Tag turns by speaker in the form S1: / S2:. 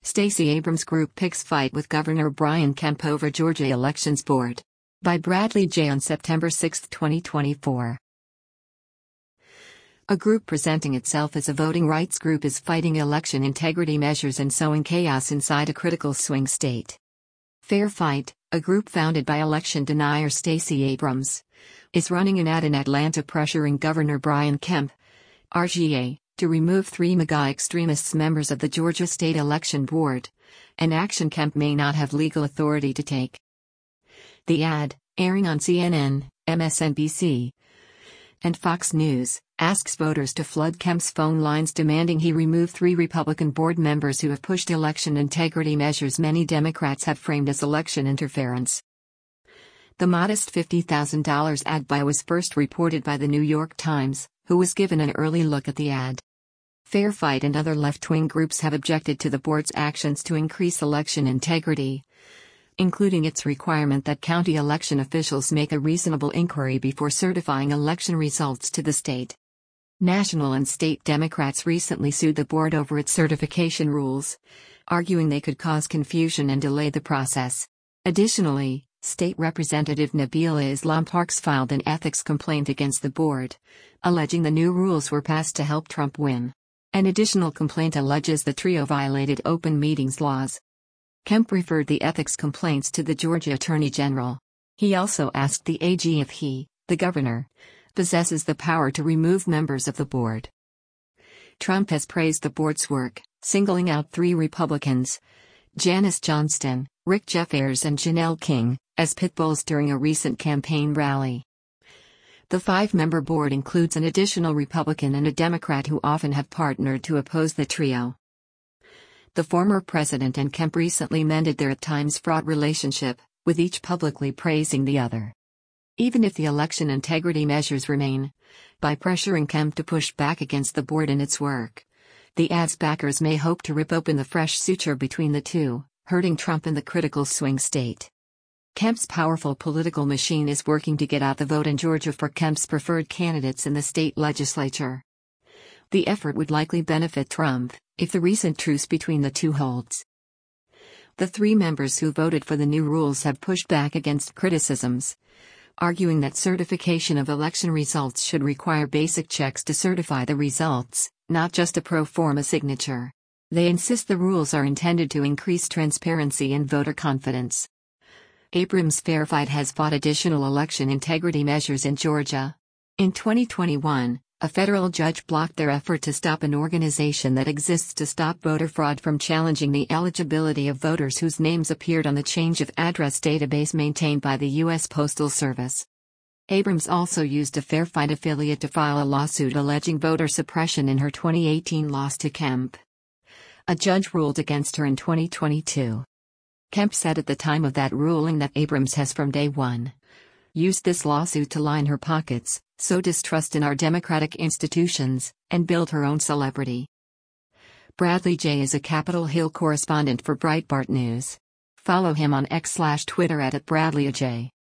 S1: Stacey Abrams Group picks fight with Governor Brian Kemp over Georgia Elections Board. By Bradley J. on September 6, 2024. A group presenting itself as a voting rights group is fighting election integrity measures and sowing chaos inside a critical swing state. Fair Fight, a group founded by election denier Stacey Abrams, is running an ad in Atlanta pressuring Governor Brian Kemp, RGA, to remove 3 MAGA extremists members of the Georgia State Election Board, an action Kemp may not have legal authority to take. The ad, airing on CNN, MSNBC, and Fox News, asks voters to flood Kemp's phone lines demanding he remove 3 Republican board members who have pushed election integrity measures many Democrats have framed as election interference. The modest $50,000 ad buy was first reported by the New York Times, who was given an early look at the ad. Fair Fight and other left-wing groups have objected to the board's actions to increase election integrity, including its requirement that county election officials make a reasonable inquiry before certifying election results to the state. National and state Democrats recently sued the board over its certification rules, arguing they could cause confusion and delay the process. Additionally, State Representative Nabila Islam Parks filed an ethics complaint against the board, alleging the new rules were passed to help Trump win. An additional complaint alleges the trio violated open meetings laws. Kemp referred the ethics complaints to the Georgia Attorney General. He also asked the AG if he, the governor, possesses the power to remove members of the board. Trump has praised the board's work, singling out 3 Republicans, Janice Johnston, Rick Jeffers and Janelle King, as pit bulls during a recent campaign rally. The 5-member board includes an additional Republican and a Democrat who often have partnered to oppose the trio. The former president and Kemp recently mended their at times fraught relationship, with each publicly praising the other. Even if the election integrity measures remain, by pressuring Kemp to push back against the board and its work, the ad's backers may hope to rip open the fresh suture between the two, hurting Trump in the critical swing state. Kemp's powerful political machine is working to get out the vote in Georgia for Kemp's preferred candidates in the state legislature. The effort would likely benefit Trump, if the recent truce between the two holds. The 3 members who voted for the new rules have pushed back against criticisms, arguing that certification of election results should require basic checks to certify the results, not just a pro forma signature. They insist the rules are intended to increase transparency and voter confidence. Abrams Fair Fight has fought additional election integrity measures in Georgia. In 2021, a federal judge blocked their effort to stop an organization that exists to stop voter fraud from challenging the eligibility of voters whose names appeared on the change of address database maintained by the U.S. Postal Service. Abrams also used a Fair Fight affiliate to file a lawsuit alleging voter suppression in her 2018 loss to Kemp. A judge ruled against her in 2022. Kemp said at the time of that ruling that Abrams has from day one used this lawsuit to line her pockets, sow distrust in our democratic institutions, and build her own celebrity. Bradley J. is a Capitol Hill correspondent for Breitbart News. Follow him on X/Twitter @BradleyJ.